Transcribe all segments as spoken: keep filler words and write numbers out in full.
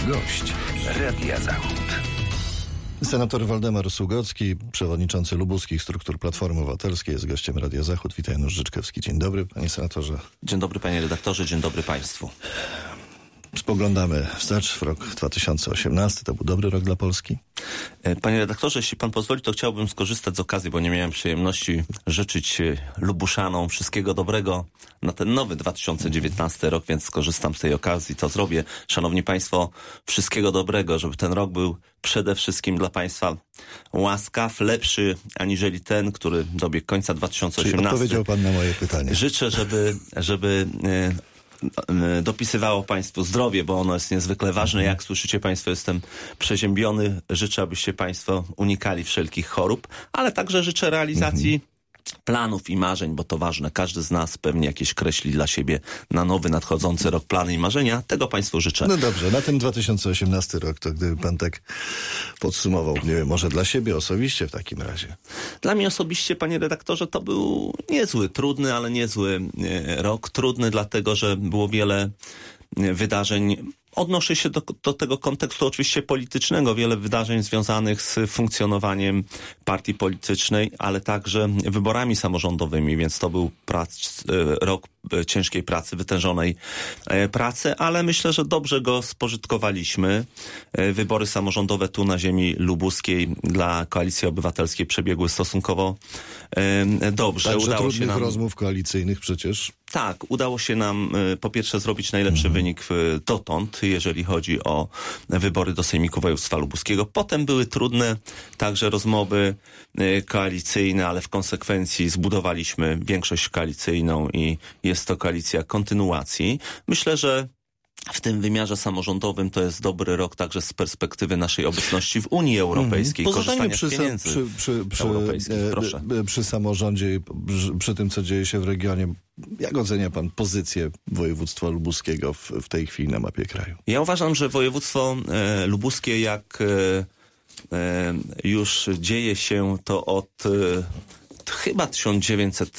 Gość Radia Zachód. Senator Waldemar Sługocki, przewodniczący lubuskich struktur Platformy Obywatelskiej, jest gościem Radia Zachód. Witaj, Janusz Życzkowski. Dzień dobry, panie senatorze. Dzień dobry, panie redaktorze, dzień dobry państwu. Spoglądamy wstecz w rok dwa tysiące osiemnasty. To był dobry rok dla Polski? Panie redaktorze, jeśli pan pozwoli, to chciałbym skorzystać z okazji, bo nie miałem przyjemności życzyć Lubuszanom wszystkiego dobrego na ten nowy dwa tysiące dziewiętnasty rok, więc skorzystam z tej okazji, to zrobię. Szanowni państwo, wszystkiego dobrego, żeby ten rok był przede wszystkim dla państwa łaskaw, lepszy aniżeli ten, który dobiegł końca dwa tysiące osiemnastego. Czyli odpowiedział pan na moje pytanie. Życzę, żeby... żeby dopisywało państwu zdrowie, bo ono jest niezwykle ważne. Jak słyszycie państwo, jestem przeziębiony. Życzę, abyście państwo unikali wszelkich chorób, ale także życzę realizacji mhm. planów i marzeń, bo to ważne. Każdy z nas pewnie jakieś kreśli dla siebie na nowy, nadchodzący rok plany i marzenia. Tego państwu życzę. No dobrze, na ten dwa tysiące osiemnasty rok, to gdyby pan tak podsumował, nie wiem, może dla siebie osobiście w takim razie. Dla mnie osobiście, panie redaktorze, to był niezły, trudny, ale niezły rok. Trudny dlatego, że było wiele wydarzeń. Odnoszę się do, do tego kontekstu oczywiście politycznego, wiele wydarzeń związanych z funkcjonowaniem partii politycznej, ale także wyborami samorządowymi, więc to był prac, rok ciężkiej pracy, wytężonej pracy, ale myślę, że dobrze go spożytkowaliśmy. Wybory samorządowe tu na ziemi lubuskiej dla Koalicji Obywatelskiej przebiegły stosunkowo dobrze. Także udało trudnych się nam... rozmów koalicyjnych przecież. Tak, udało się nam po pierwsze zrobić najlepszy mhm. wynik dotąd, jeżeli chodzi o wybory do Sejmiku Województwa Lubuskiego. Potem były trudne także rozmowy koalicyjne, ale w konsekwencji zbudowaliśmy większość koalicyjną i jest to koalicja kontynuacji. Myślę, że w tym wymiarze samorządowym to jest dobry rok także z perspektywy naszej obecności w Unii Europejskiej, mm. korzystania przy, z pieniędzy przy, przy, przy, europejskich. Proszę. Przy, przy samorządzie i przy, przy tym, co dzieje się w regionie. Jak ocenia pan pozycję województwa lubuskiego w, w tej chwili na mapie kraju? Ja uważam, że województwo e, lubuskie, jak e, e, już dzieje się to od e, chyba tysiąc dziewięćset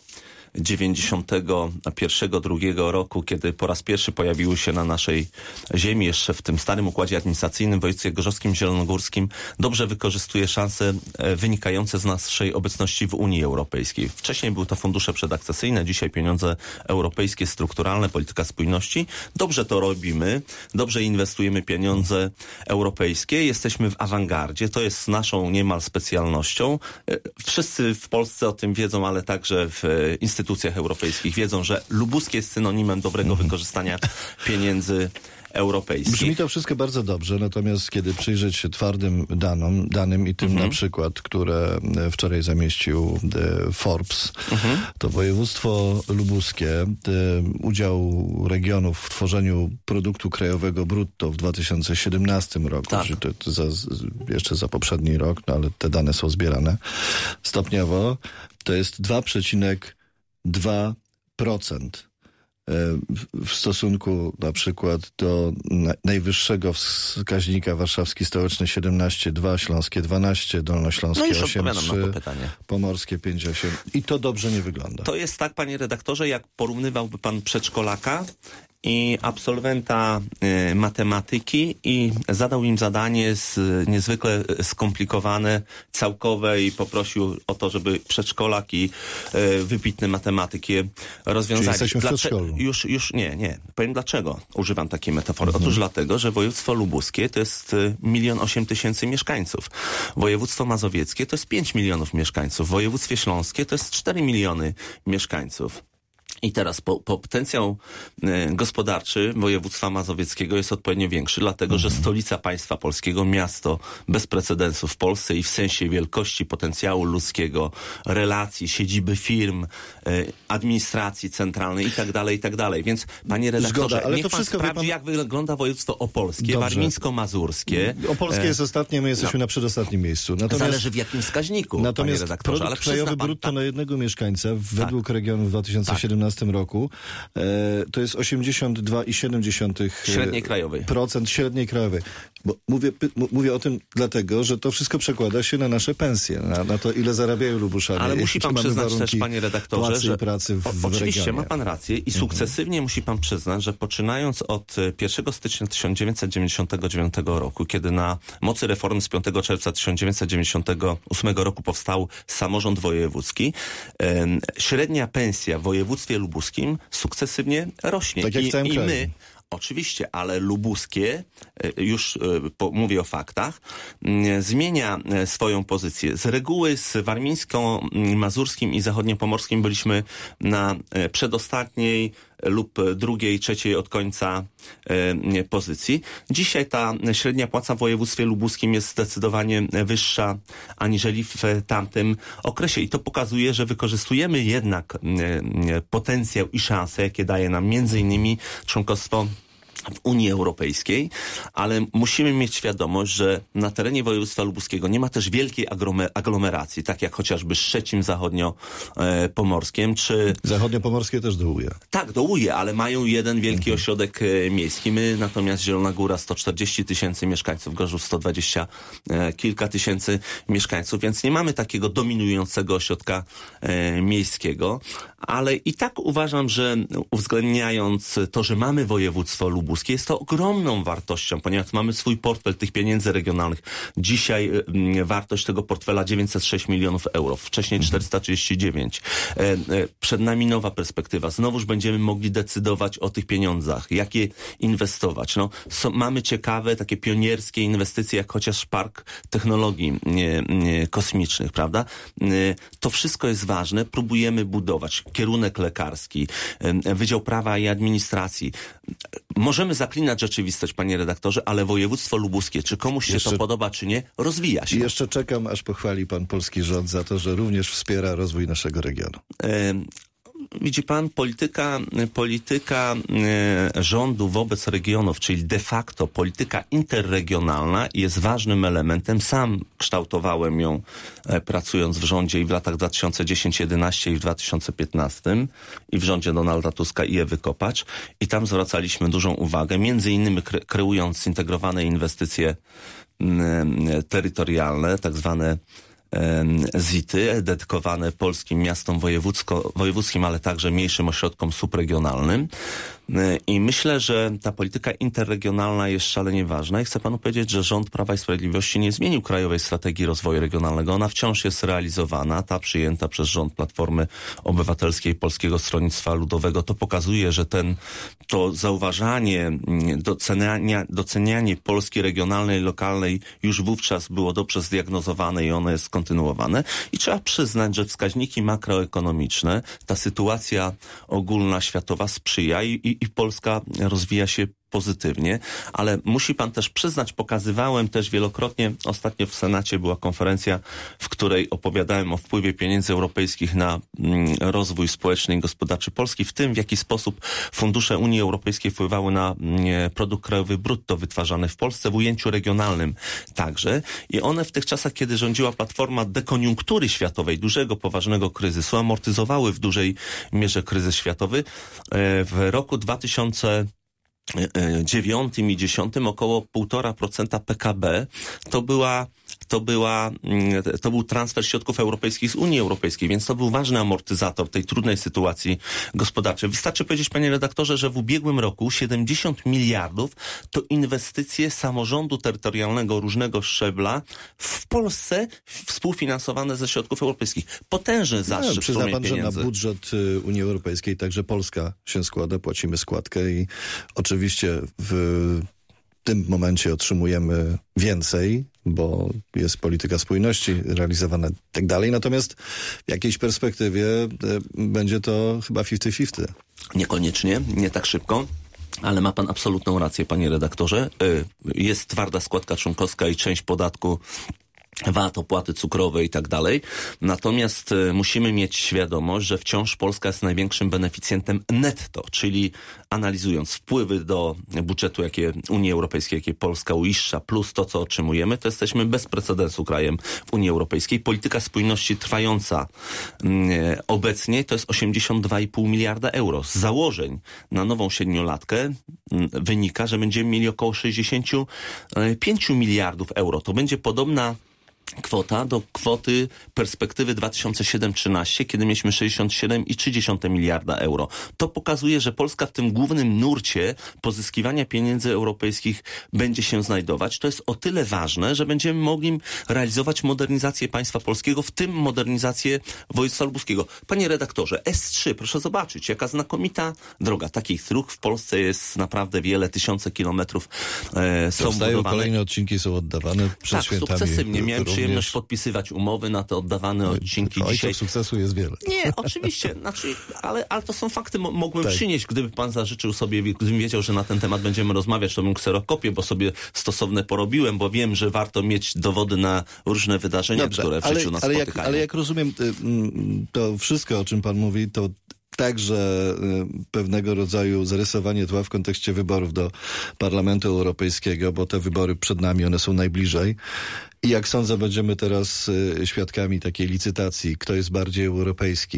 dziewięćdziesiątego pierwszego, drugiego roku, kiedy po raz pierwszy pojawiły się na naszej ziemi, jeszcze w tym starym układzie administracyjnym w województwie gorzowskim, zielonogórskim, dobrze wykorzystuje szanse wynikające z naszej obecności w Unii Europejskiej. Wcześniej były to fundusze przedakcesyjne, dzisiaj pieniądze europejskie, strukturalne, polityka spójności. Dobrze to robimy, dobrze inwestujemy pieniądze europejskie, jesteśmy w awangardzie, to jest naszą niemal specjalnością. Wszyscy w Polsce o tym wiedzą, ale także w instytucjach instytucjach europejskich wiedzą, że lubuskie jest synonimem dobrego mm. wykorzystania pieniędzy europejskich. Brzmi to wszystko bardzo dobrze, natomiast kiedy przyjrzeć się twardym danom, danym i tym mm-hmm. na przykład, które wczoraj zamieścił Forbes, mm-hmm. to województwo lubuskie, udział regionów w tworzeniu produktu krajowego brutto w dwa tysiące siedemnastym roku, tak. czyli to, to za, jeszcze za poprzedni rok, no ale te dane są zbierane stopniowo, to jest dwa przecinek dwa procent w stosunku na przykład do najwyższego wskaźnika warszawski stołeczny siedemnaście przecinek dwa, śląskie dwanaście, dolnośląskie no osiem przecinek trzy, pomorskie pięć przecinek osiem. I to dobrze nie wygląda. To jest tak, panie redaktorze, jak porównywałby pan przedszkolaka i absolwenta y, matematyki i zadał im zadanie z, niezwykle skomplikowane, całkowe i poprosił o to, żeby przedszkolak i y, wybitny matematyk je rozwiązali. Czyli jesteśmy w przedszkolu. Już, już nie, nie. Powiem dlaczego używam takiej metafory. Mhm. Otóż dlatego, że województwo lubuskie to jest milion osiem tysięcy mieszkańców. Województwo mazowieckie to jest pięć milionów mieszkańców. W województwie śląskie to jest cztery miliony mieszkańców. I teraz po, potencjał y, gospodarczy województwa mazowieckiego jest odpowiednio większy, dlatego że stolica państwa polskiego, miasto bez precedensu w Polsce i w sensie wielkości potencjału ludzkiego, relacji, siedziby firm, y, administracji centralnej i tak dalej, i tak dalej. Więc panie redaktorze, Zgoda, ale niech to pan wszystko sprawdzi, pan... jak wygląda województwo opolskie, Dobrze. warmińsko-mazurskie. Opolskie jest ostatnie, my jesteśmy no. na przedostatnim miejscu. Natomiast... Zależy w jakim wskaźniku, Natomiast panie redaktorze. produkt Ale krajowy pan, brutto tak. na jednego mieszkańca według tak. regionu w dwa tysiące siedemnastym tak. roku e, to jest osiemdziesiąt dwa przecinek siedem średniej krajowej. procent średniej krajowej. Bo mówię, py- mówię o tym dlatego, że to wszystko przekłada się na nasze pensje, na, na to, ile zarabiają Lubuszanie. Ale musi pan przyznać też, panie redaktorze, że pracy w, o, w oczywiście regionie. ma pan rację i sukcesywnie mhm. musi pan przyznać, że poczynając od pierwszego stycznia tysiąc dziewięćset dziewięćdziesiątego dziewiątego roku, kiedy na mocy reformy z piątego czerwca tysiąc dziewięćset dziewięćdziesiątego ósmego roku powstał samorząd wojewódzki, e, średnia pensja w województwie lubuskim sukcesywnie rośnie. Tak jak w całym I, i kraju. my Oczywiście, ale lubuskie, już po, mówię o faktach, zmienia swoją pozycję. Z reguły z warmińsko-mazurskim i zachodniopomorskim byliśmy na przedostatniej lub drugiej, trzeciej od końca e, pozycji. Dzisiaj ta średnia płaca w województwie lubuskim jest zdecydowanie wyższa aniżeli w tamtym okresie. I to pokazuje, że wykorzystujemy jednak e, potencjał i szanse, jakie daje nam między innymi członkostwo w Unii Europejskiej, ale musimy mieć świadomość, że na terenie województwa lubuskiego nie ma też wielkiej aglomeracji, tak jak chociażby Szczecin zachodnio-pomorskiem, czy... Zachodnio-pomorskie też dołuje. Tak, dołuje, ale mają jeden wielki mhm. ośrodek e, miejski. My natomiast Zielona Góra sto czterdzieści tysięcy mieszkańców, Gorzów sto dwadzieścia e, kilka tysięcy mieszkańców, więc nie mamy takiego dominującego ośrodka e, miejskiego, ale i tak uważam, że uwzględniając to, że mamy województwo lubuskie, jest to ogromną wartością, ponieważ mamy swój portfel tych pieniędzy regionalnych. Dzisiaj y, wartość tego portfela dziewięćset sześć milionów euro, wcześniej czterysta trzydzieści dziewięć. E, e, przed nami nowa perspektywa. Znowuż będziemy mogli decydować o tych pieniądzach, jakie inwestować. No, so, mamy ciekawe, takie pionierskie inwestycje, jak chociaż Park Technologii nie, nie, Kosmicznych, prawda? E, to wszystko jest ważne. Próbujemy budować kierunek lekarski, e, Wydział Prawa i Administracji. Możemy zaklinać rzeczywistość, panie redaktorze, ale województwo lubuskie, czy komuś się jeszcze, to podoba, czy nie, rozwija się. I jeszcze czekam, aż pochwali pan polski rząd za to, że również wspiera rozwój naszego regionu. E, Widzi pan, polityka, polityka e, rządu wobec regionów, czyli de facto polityka interregionalna jest ważnym elementem. Sam kształtowałem ją e, pracując w rządzie i w latach dwa tysiące dziesiątym jedenastym i w dwa tysiące piętnastym i w rządzie Donalda Tuska i Ewy Kopacz. I tam zwracaliśmy dużą uwagę, między innymi kre, kreując zintegrowane inwestycje m, terytorialne, tak zwane zity dedykowane polskim miastom wojewódzkim, ale także mniejszym ośrodkom subregionalnym. I myślę, że ta polityka interregionalna jest szalenie ważna i chcę panu powiedzieć, że rząd Prawa i Sprawiedliwości nie zmienił krajowej strategii rozwoju regionalnego. Ona wciąż jest realizowana, ta przyjęta przez rząd Platformy Obywatelskiej Polskiego Stronnictwa Ludowego. To pokazuje, że ten, to zauważanie, docenianie, docenianie Polski regionalnej, lokalnej już wówczas było dobrze zdiagnozowane i ono jest kontynuowane. I trzeba przyznać, że wskaźniki makroekonomiczne, ta sytuacja ogólna, światowa sprzyja i, i, i Polska rozwija się pozytywnie, ale musi pan też przyznać, pokazywałem też wielokrotnie, ostatnio w Senacie była konferencja, w której opowiadałem o wpływie pieniędzy europejskich na mm, rozwój społeczny i gospodarczy Polski, w tym w jaki sposób fundusze Unii Europejskiej wpływały na mm, produkt krajowy brutto wytwarzany w Polsce w ujęciu regionalnym także i one w tych czasach, kiedy rządziła platforma dekoniunktury światowej, dużego, poważnego kryzysu, amortyzowały w dużej mierze kryzys światowy. W roku dwa tysiące dziewiątym i dziesiątym około półtora procenta P K B to była to była, to był transfer środków europejskich z Unii Europejskiej, więc to był ważny amortyzator tej trudnej sytuacji gospodarczej. Wystarczy powiedzieć, panie redaktorze, że w ubiegłym roku siedemdziesiąt miliardów to inwestycje samorządu terytorialnego różnego szczebla w Polsce współfinansowane ze środków europejskich. Potężny zastrzyk no, przyzna pan, pieniędzy. Że na budżet Unii Europejskiej także Polska się składa, płacimy składkę i oczywiście w W tym momencie otrzymujemy więcej, bo jest polityka spójności realizowana i tak dalej. Natomiast w jakiejś perspektywie będzie to chyba pięćdziesiąt pięćdziesiąt. Niekoniecznie, nie tak szybko. Ale ma pan absolutną rację, panie redaktorze. Jest twarda składka członkowska i część podatku V A T, opłaty cukrowe i tak dalej. Natomiast e, musimy mieć świadomość, że wciąż Polska jest największym beneficjentem netto, czyli analizując wpływy do budżetu jakie Unii Europejskiej, jakie Polska uiszcza, plus to, co otrzymujemy, to jesteśmy bez precedensu krajem w Unii Europejskiej. Polityka spójności trwająca e, obecnie to jest osiemdziesiąt dwa i pół miliarda euro. Z założeń na nową siedmiolatkę m, wynika, że będziemy mieli około sześćdziesiąt pięć miliardów euro. To będzie podobna kwota do kwoty perspektywy dwa tysiące siedem trzynaście, kiedy mieliśmy sześćdziesiąt siedem i trzy dziesiąte miliarda euro. To pokazuje, że Polska w tym głównym nurcie pozyskiwania pieniędzy europejskich będzie się znajdować. To jest o tyle ważne, że będziemy mogli realizować modernizację państwa polskiego, w tym modernizację województwa lubuskiego. Panie redaktorze, S trzy, proszę zobaczyć, jaka znakomita droga. Takich dróg w Polsce jest naprawdę wiele, tysiące kilometrów e, są Powstają budowane. kolejne odcinki, są oddawane przed Tak, świętami. sukcesywnie. Miałem Również. przyjemność podpisywać umowy na te oddawane odcinki Ojców dzisiaj. sukcesu jest wiele. Nie, oczywiście, znaczy, ale, ale to są fakty, mo- mogłem Tak. przynieść, gdyby pan zażyczył sobie, gdybym wiedział, że na ten temat będziemy rozmawiać, to bym kserokopię, bo sobie stosowne porobiłem, bo wiem, że warto mieć dowody na różne wydarzenia, Dobrze, które w ale, życiu nas ale, jak, spotykają. ale jak rozumiem, y, mm, to wszystko, o czym pan mówi, to także y, pewnego rodzaju zarysowanie tła w kontekście wyborów do Parlamentu Europejskiego, bo te wybory przed nami, one są najbliżej. I jak sądzę, będziemy teraz y, świadkami takiej licytacji, kto jest bardziej europejski.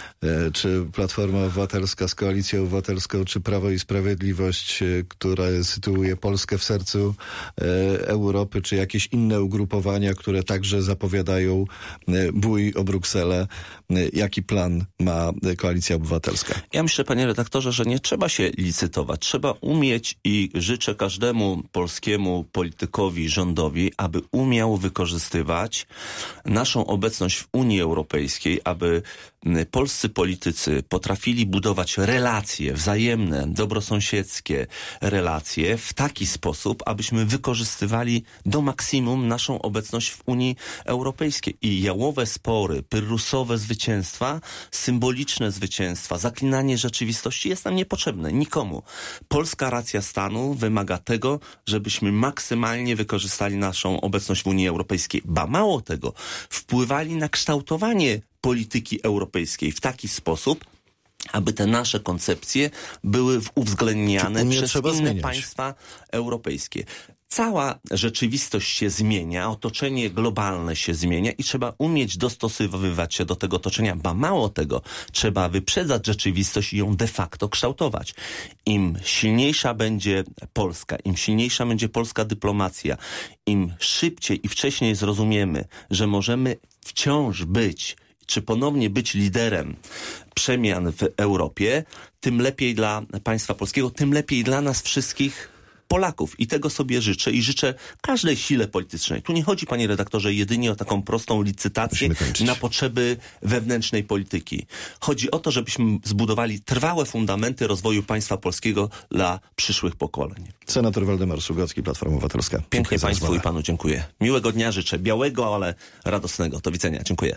Y, czy Platforma Obywatelska z Koalicją Obywatelską, czy Prawo i Sprawiedliwość, y, która sytuuje Polskę w sercu y, Europy, czy jakieś inne ugrupowania, które także zapowiadają y, bój o Brukselę. Y, jaki plan ma y, Koalicja Obywatelska? Ja myślę, panie redaktorze, że nie trzeba się licytować. Trzeba umieć i życzę każdemu polskiemu politykowi, rządowi, aby umiał wykorzystywać naszą obecność w Unii Europejskiej, aby polscy politycy potrafili budować relacje wzajemne, dobrosąsiedzkie relacje w taki sposób, abyśmy wykorzystywali do maksimum naszą obecność w Unii Europejskiej. I jałowe spory, pyrrusowe zwycięstwa, symboliczne zwycięstwa, zaklinanie rzeczywistości jest nam niepotrzebne, nikomu. Polska racja stanu wymaga tego, żebyśmy maksymalnie wykorzystali naszą obecność w Unii Europejskiej. Ba mało tego, wpływali na kształtowanie polityki europejskiej w taki sposób, aby te nasze koncepcje były uwzględniane przez inne zmieniać. państwa europejskie. Cała rzeczywistość się zmienia, otoczenie globalne się zmienia i trzeba umieć dostosowywać się do tego otoczenia, ba mało tego, trzeba wyprzedzać rzeczywistość i ją de facto kształtować. Im silniejsza będzie Polska, im silniejsza będzie polska dyplomacja, im szybciej i wcześniej zrozumiemy, że możemy wciąż być czy ponownie być liderem przemian w Europie, tym lepiej dla państwa polskiego, tym lepiej dla nas wszystkich Polaków. I tego sobie życzę i życzę każdej sile politycznej. Tu nie chodzi, panie redaktorze, jedynie o taką prostą licytację na potrzeby wewnętrznej polityki. Chodzi o to, żebyśmy zbudowali trwałe fundamenty rozwoju państwa polskiego dla przyszłych pokoleń. Senator Waldemar Sługocki, Platforma Obywatelska. Pięknie Dziękuję za państwu rozmowę. i panu dziękuję. Miłego dnia życzę. Białego, ale radosnego. Do widzenia. Dziękuję.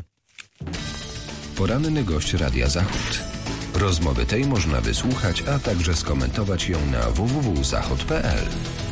Poranny gość Radia Zachód. Rozmowy tej można wysłuchać, a także skomentować ją na w w w kropka zachod kropka p l.